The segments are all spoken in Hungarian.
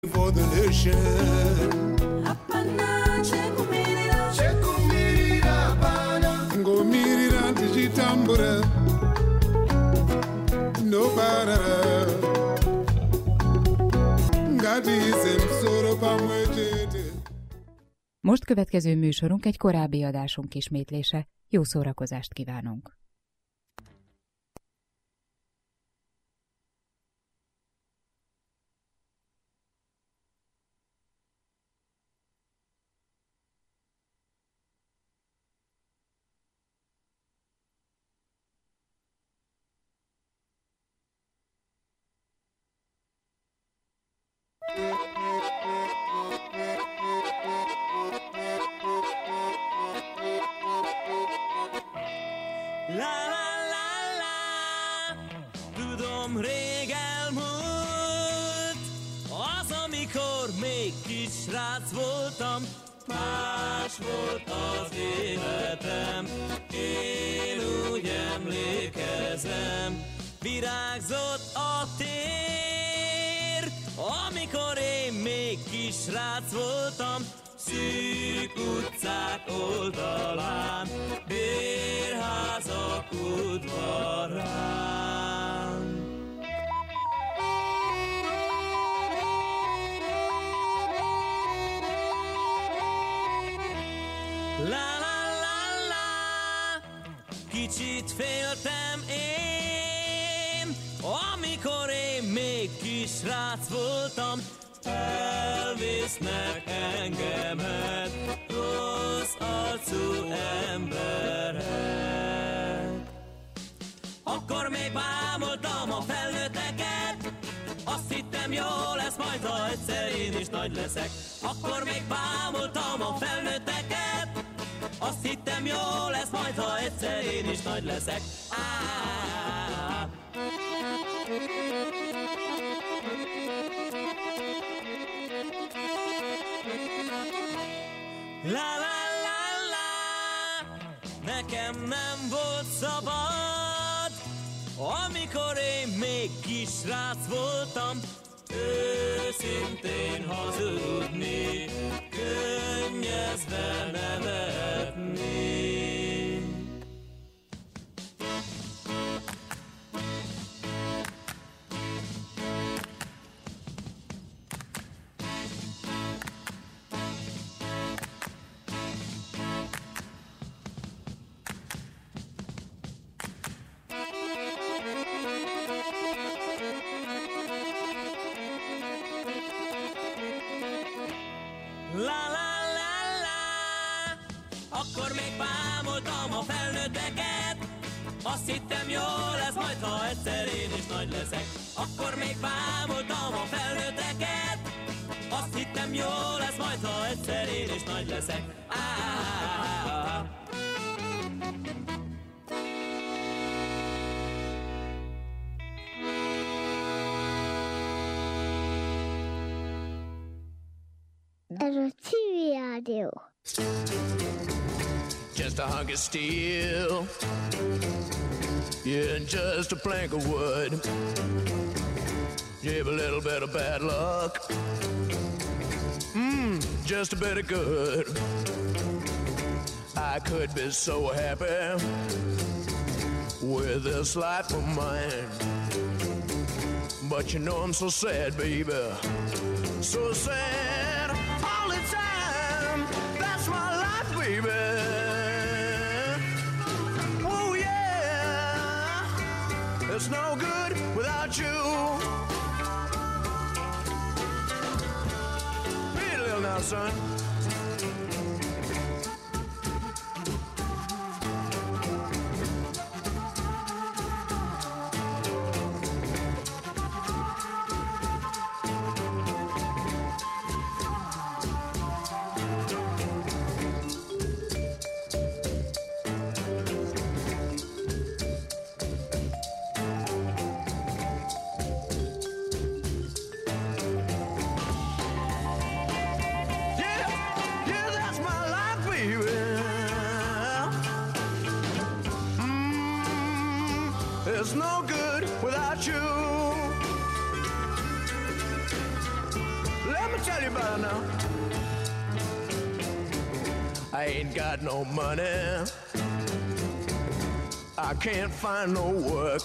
For the nation. Ngomirira tichitambura nobarara ngatiise msoro pamwe chete. Most következő műsorunk egy korábbi adásunk ismétlése. Jó szórakozást kívánunk! Tudom, rég elmúlt az, amikor még kis srác voltam, más volt az életem, én úgy emlékezem, virágzott a tér, amikor én még kis srác voltam, szűk utcák oldalán, bérházak udvarán. La la la la, kicsit féltem én, amikor én még kis srác voltam, elvisznek engemet rossz arcú emberek. Akkor még bámultam a felnőtteket, azt hittem, jó lesz majd, ha egyszer én is nagy leszek. Akkor még bámultam a felnőtteket, azt hittem, jó lesz majd, ha egyszer én is nagy leszek. La la la la, nekem nem volt szabad, amikor én még kis srác voltam, őszintén hazudni, könnyezve nevetni. La la la la, akkor még bámultam a felnőtteket, azt hittem, jó lesz majd, ha egyszer én is nagy leszek. Akkor még bámultam a felnőtteket, azt hittem, jó lesz majd, ha egyszer én is nagy leszek. Ez a Civil Rádió. Just a hunk of steel, yeah, and just a plank of wood. Give a little bit of bad luck, just a bit of good. I could be so happy with this life of mine, but you know I'm so sad, baby, so sad all the time. That's my life, baby. Oh yeah, it's no good without you. Beat a little now, son. Yeah! let me tell you about it now. I ain't got no money. I can't find no work.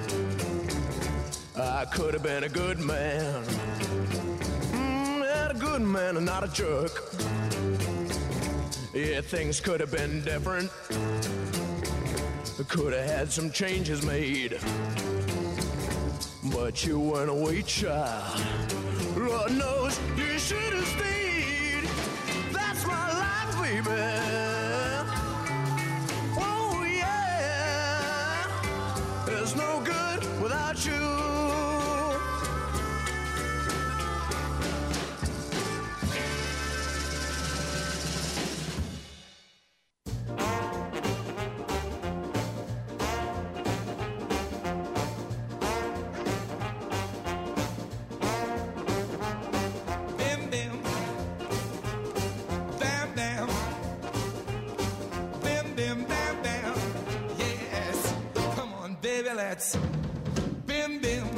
I could have been a good man. A good man and not a jerk. Yeah, things could have been different. Could have had some changes made. But you weren't a weak child. Lord knows you should have stayed. That's my life, baby. Oh yeah. There's no good without you. Let's bim bim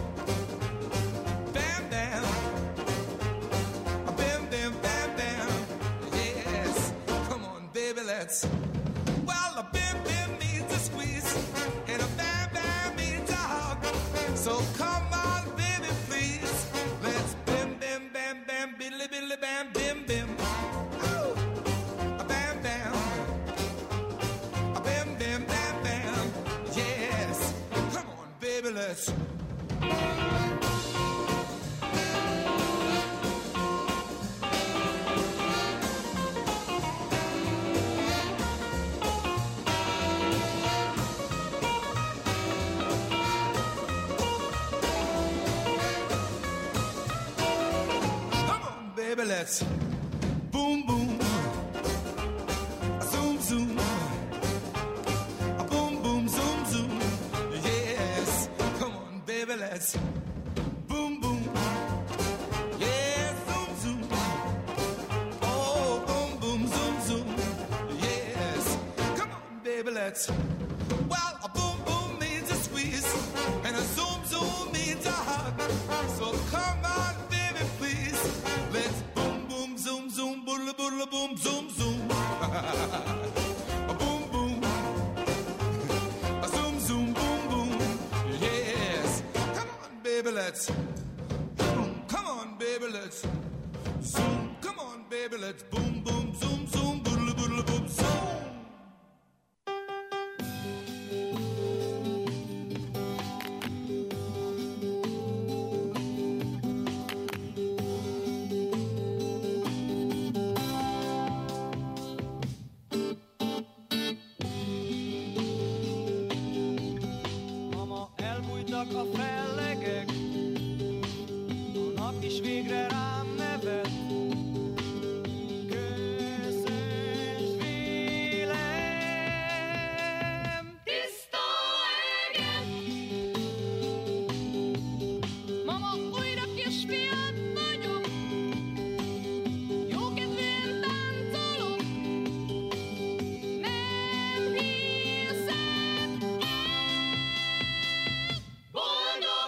bam bam bim bim bam bam. Yes, come on baby, let's. Well, a bim bim means a squeeze and a bam bam means a hug. So come on baby please, let's bim bim bam bam billy billy bam bim bim. Ooh. A bam bam a bim bim bam bam. Yes, come on baby, let's. Baby, let's boom boom, zoom zoom, boom boom zoom zoom. Yes, come on, baby, let's boom boom. Yes, zoom zoom. Oh, boom boom zoom zoom. Yes, come on, baby, let's. Well, a boom boom means a squeeze, and a zoom zoom means a hug. So come on, baby, please. Let's boom boom zoom zoom boodle boodle boom zoom zoom. A boom boom, a zoom zoom boom boom. Yes, come on baby, let's boom. Come on baby, let's zoom. Come on baby, let's boom boom zoom zoom boodle boodle boom zoom. A fellegek, a nap is végre rám nevet. Közös vélem, tiszta eget. Mama, újra kisfiad vagyok, jókedvűen táncolok. Nem hiszed el, boldog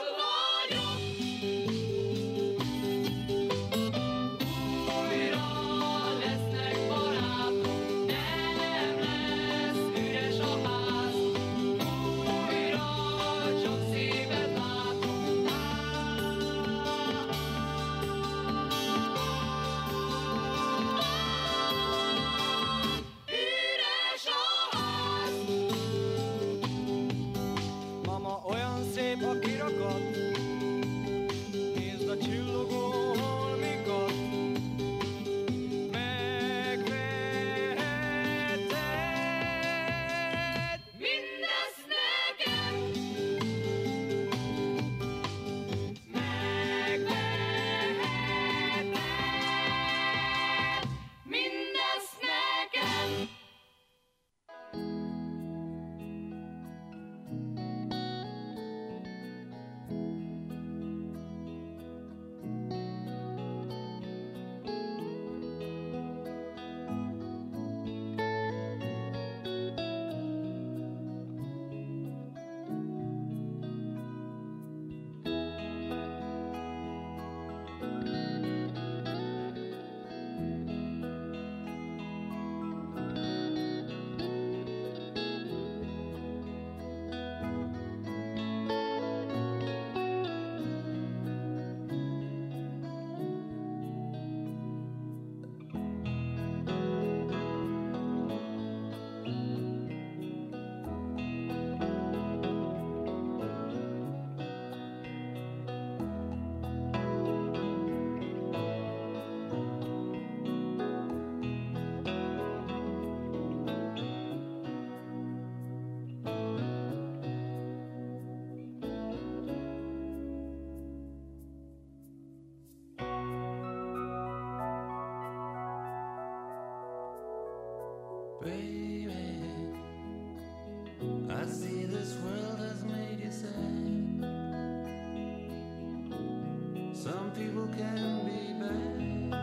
Baby, I see this world has made you sad. Some people can be bad.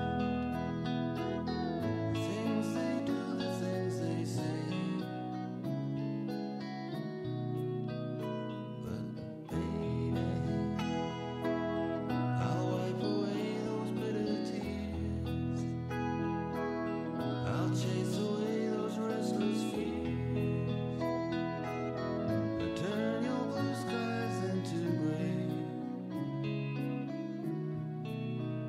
The things they do, the things they say. But baby, I'll wipe away those bitter tears. I'll chase away those restless fears. I'll turn your blue skies into gray.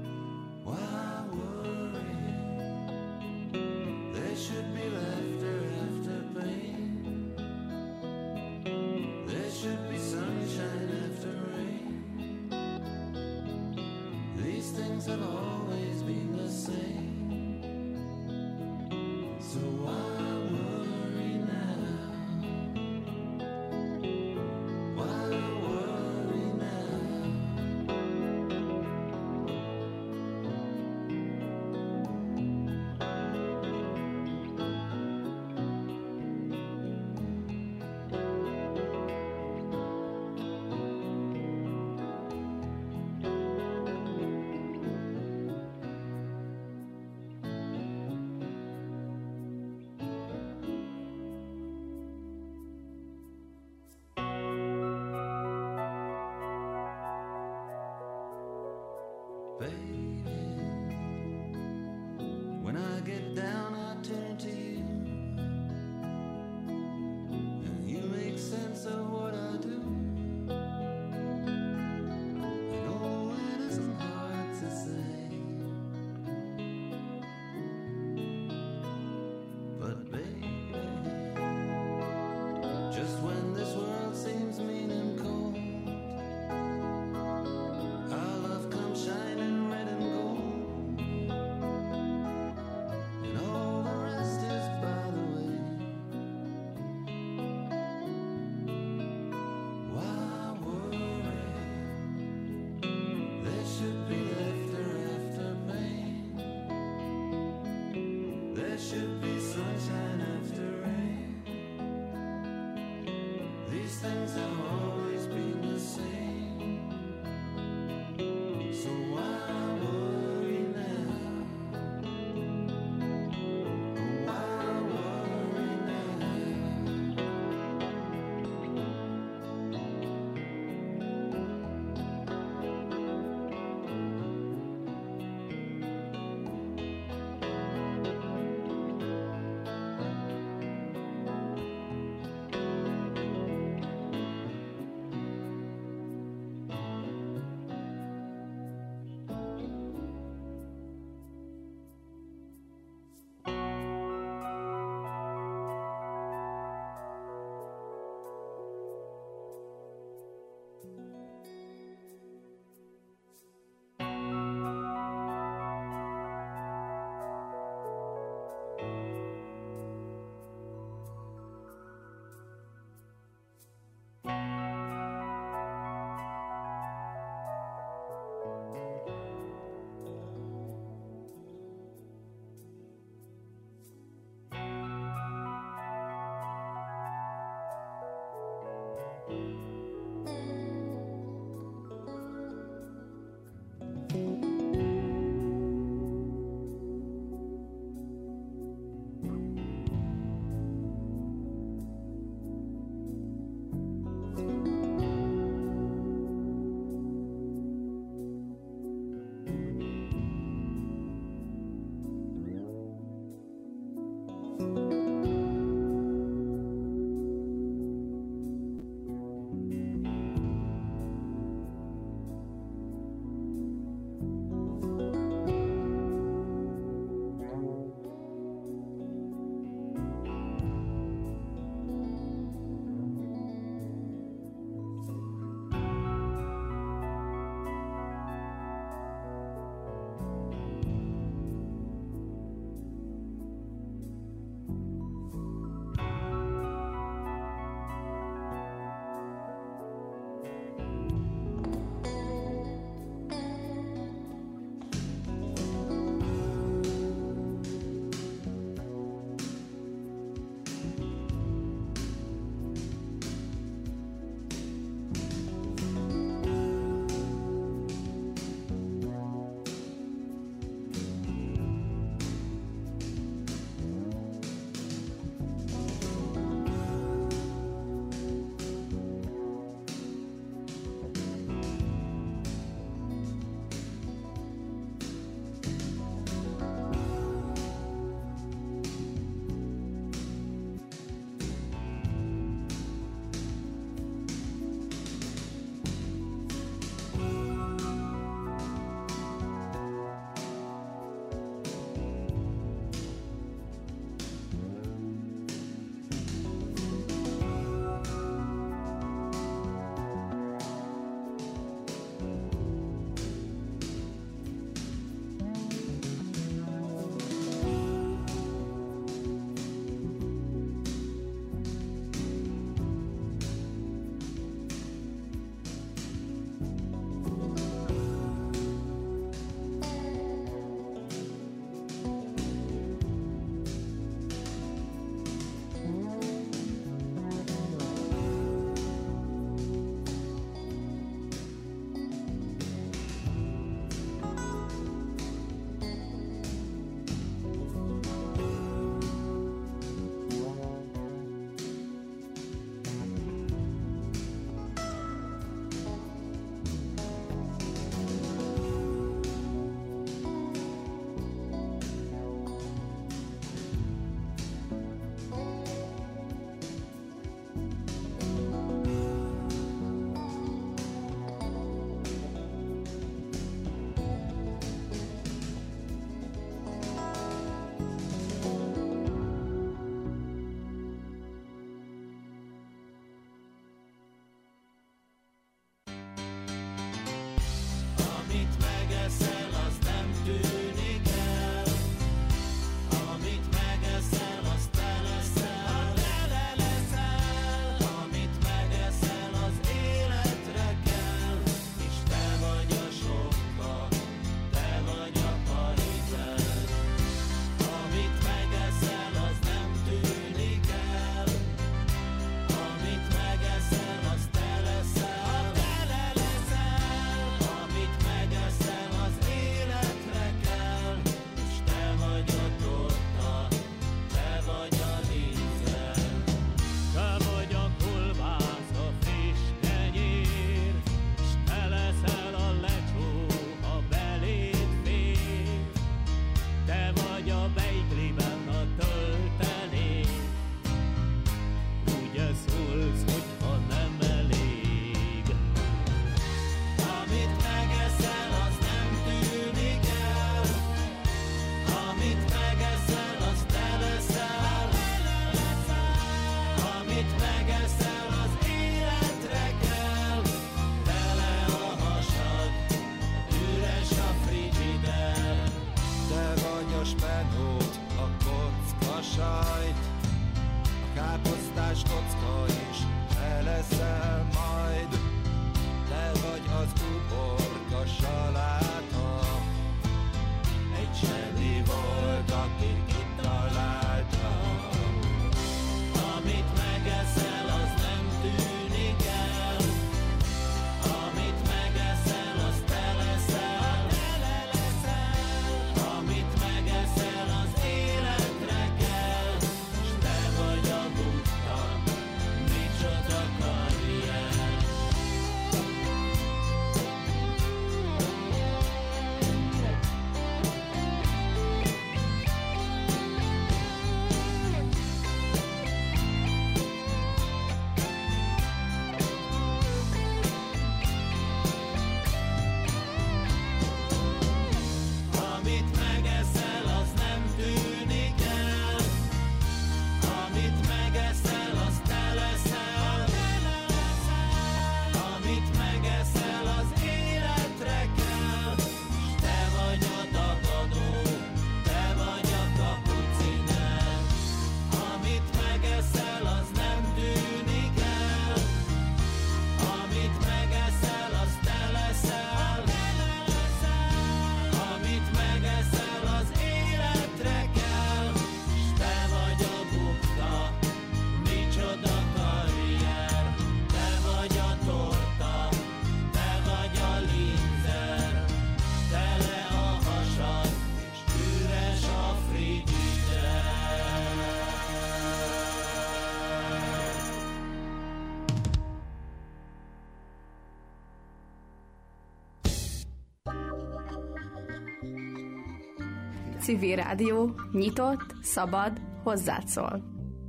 Civil Rádió nyitott, szabad, hozzád szól.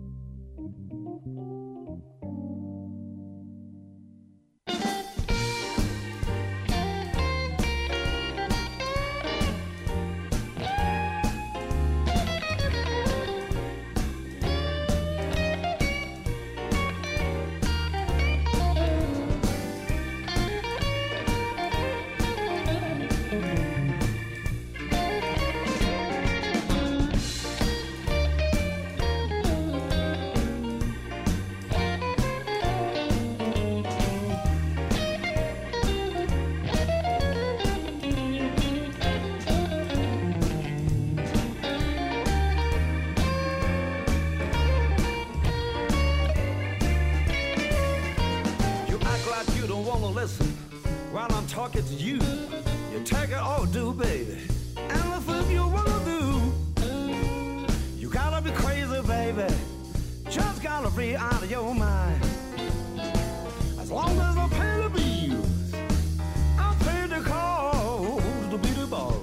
While I'm talking to you, you take it all do, baby. Anything you wanna do, you gotta be crazy, baby. Just gotta be out of your mind. As long as I pay the bills, I pay the calls to be the boss.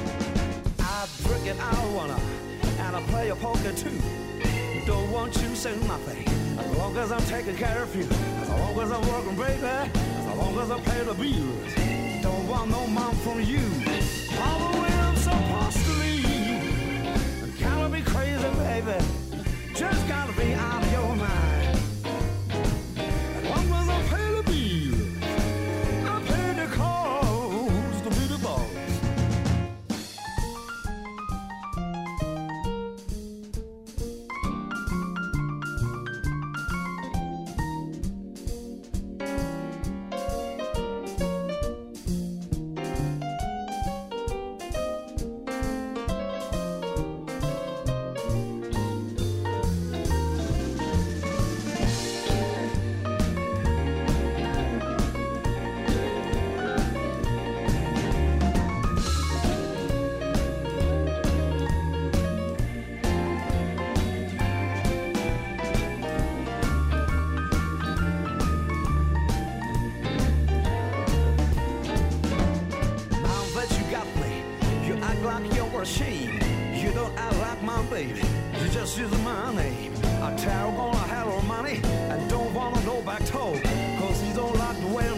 I drink it, I don't wanna, and I play a poker too. Don't want you to say nothing. As long as I'm taking care of you, as long as I'm working, baby. As long as I pay the bills, don't want no mom from you. All the way I'm supposed to leave. Gotta be crazy, baby. Just gotta be out of your mind. As long as I pay the bills, I pay the calls to be the boss.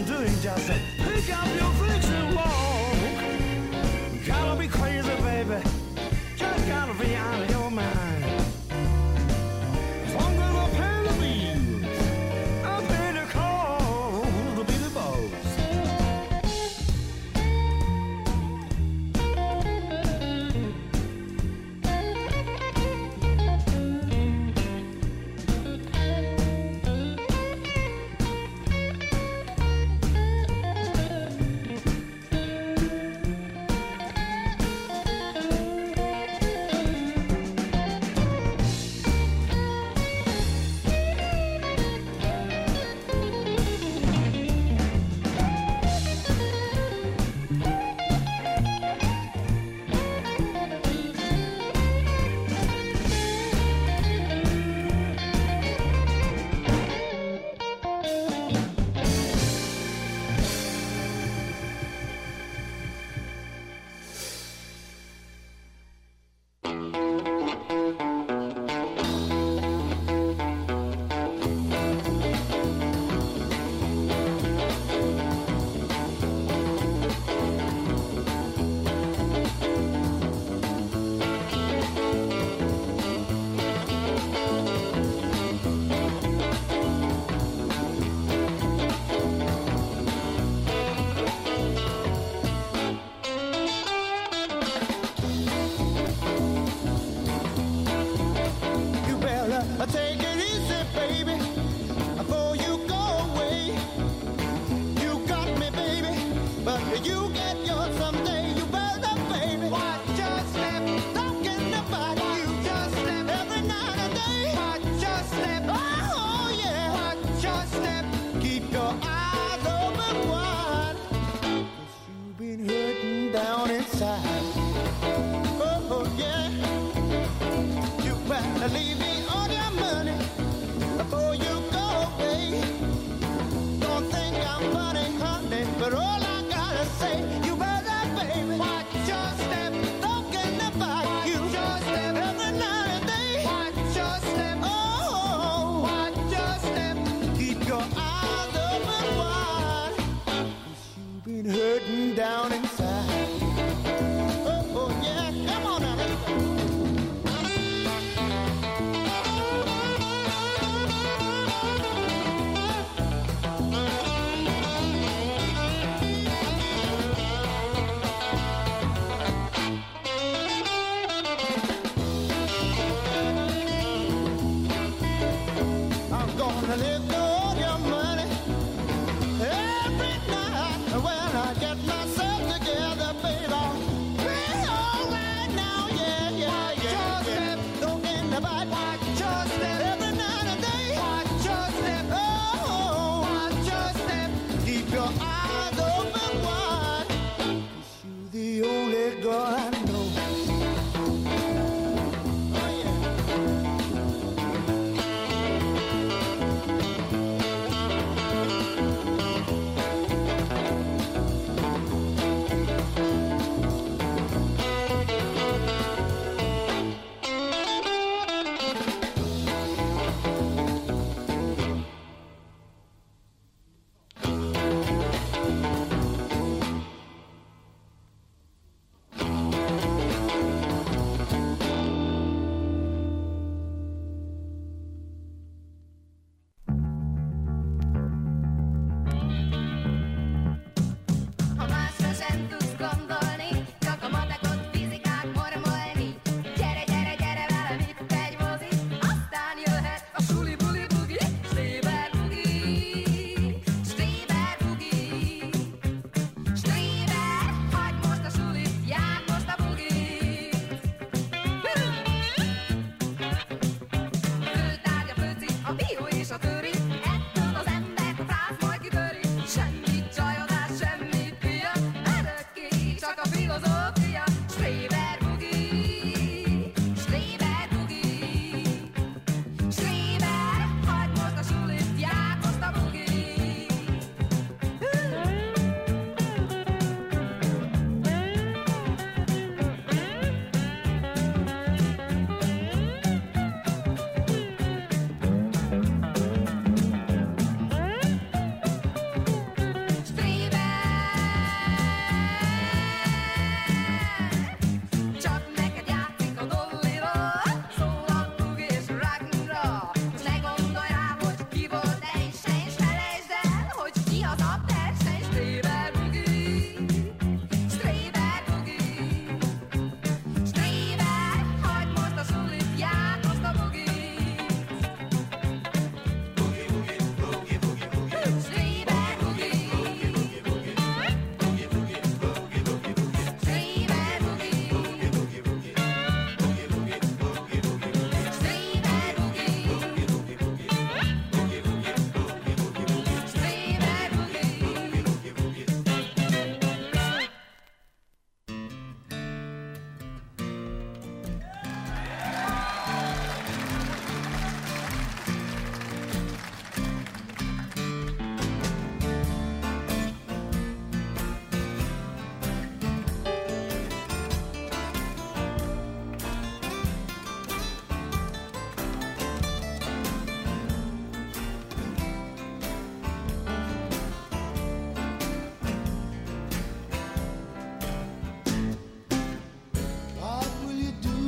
Pick up your things and walk. Gotta be crazy, baby.